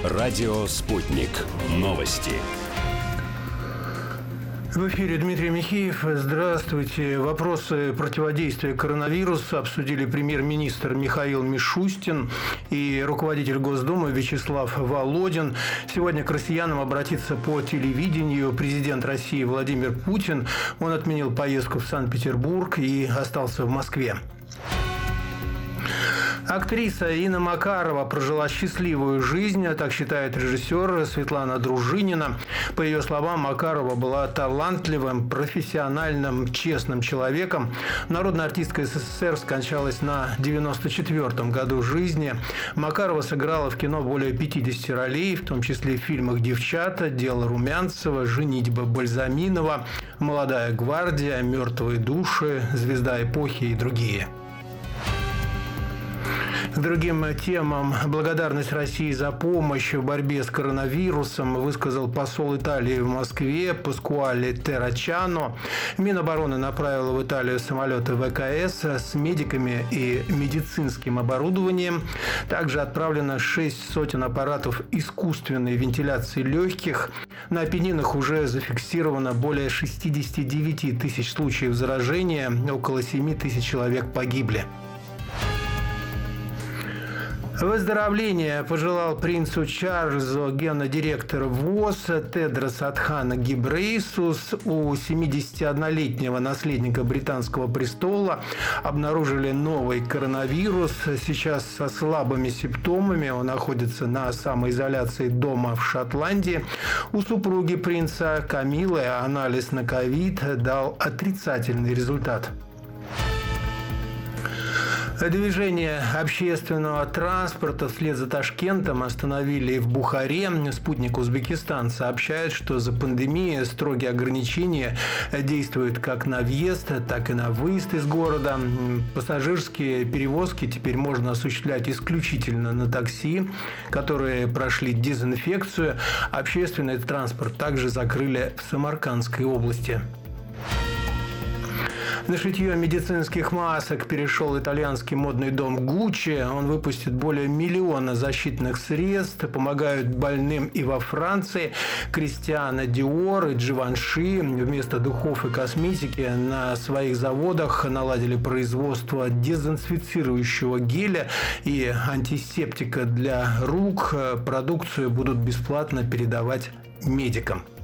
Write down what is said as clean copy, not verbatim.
Радио «Спутник». Новости. В эфире Дмитрий Михеев. Здравствуйте. Вопросы противодействия коронавирусу обсудили премьер-министр Михаил Мишустин и руководитель Госдумы Вячеслав Володин. Сегодня к россиянам обратится по телевидению президент России Владимир Путин. Он отменил поездку в Санкт-Петербург и остался в Москве. Актриса Инна Макарова прожила счастливую жизнь, так считает режиссер Светлана Дружинина. По ее словам, Макарова была талантливым, профессиональным, честным человеком. Народная артистка СССР скончалась на 94-м году жизни. Макарова сыграла в кино более 50 ролей, в том числе в фильмах «Девчата», «Дело Румянцева», «Женитьба Бальзаминова», «Молодая гвардия», «Мертвые души», «Звезда эпохи» и другие. К другим темам. Благодарность России за помощь в борьбе с коронавирусом высказал посол Италии в Москве Паскуале Террачано. Минобороны направила в Италию самолеты ВКС с медиками и медицинским оборудованием. Также отправлено 6 сотен аппаратов искусственной вентиляции легких. На Апеннинах уже зафиксировано более 69 тысяч случаев заражения. Около 7 тысяч человек погибли. Выздоровления пожелал принцу Чарльзу гендиректор ВОЗ Тедрос Адханом Гебрейесус. У 71-летнего наследника британского престола обнаружили новый коронавирус. Сейчас со слабыми симптомами он находится на самоизоляции дома в Шотландии. У супруги принца Камилы анализ на ковид дал отрицательный результат. Движение общественного транспорта вслед за Ташкентом остановили и в Бухаре. Спутник Узбекистан сообщает, что за пандемией строгие ограничения действуют как на въезд, так и на выезд из города. Пассажирские перевозки теперь можно осуществлять исключительно на такси, которые прошли дезинфекцию. Общественный транспорт также закрыли в Самаркандской области. На шитье медицинских масок перешел итальянский модный дом Гуччи. Он выпустит более 1 миллиона защитных средств. Помогают больным и во Франции. Кристиана Диор и Дживанши вместо духов и косметики на своих заводах наладили производство дезинфицирующего геля и антисептика для рук. Продукцию будут бесплатно передавать медикам.